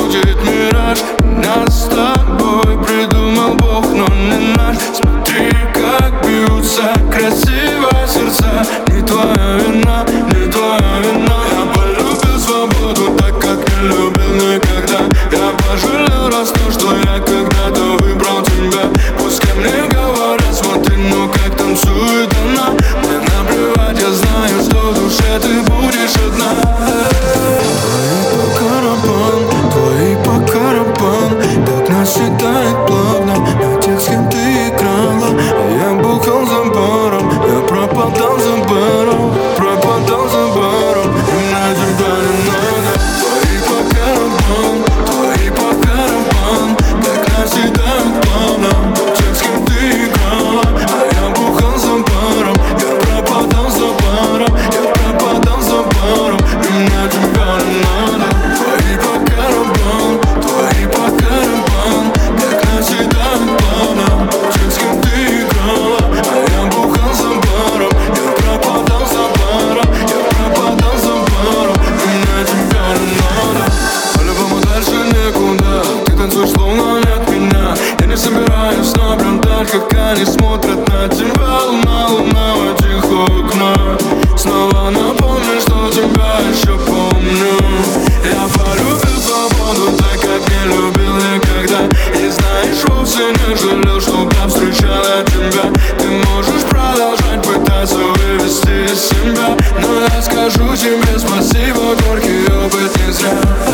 будет мираж. Нас с тобой придумал Бог, но не наш. Смотри, как бьются красиво сердца. Не твоя вина, не твоя вина. Я полюбил свободу так, как не любил никогда. Я пожалел раз то, что я когда-то выбрал тебя. Пускай мне говорят, смотри, ну как танцует она. Мне наплевать, я знаю, что в душе ты будешь одна. Твои по карабан, так нас считает плавно. На тех, с кем ты играла, а я бухал за баром. Я пропадал за баром, пропадал за баром. И мне тебя не надо. Твои по карабан, твои по карабан, так нас считает плавно. На тех, с кем ты играла, а я бухал за баром. Я пропадал за баром, я пропадал за баром. И мне тебя не надо. Твои по карабан, твои по карабан, так нас считает плавно. Тех, с кем ты играла, а я бухал за баром. Я пропадал за баром, я пропадал за баром. И мне тебя не надо. По-любому дальше некуда. Ты танцуешь, словно нет меня. Я не собираюсь наблюдать, как они смотрят на тебя. Луна, луна в этих окнах. Снова напомни, что тебя еще помню. Я полюбил свободу так, как не любил никогда. И знаешь, вовсе не жалел, что я встречал тебя. Ты можешь продолжать пытаться вывести из себя, но я скажу тебе спасибо, горький опыт не зря.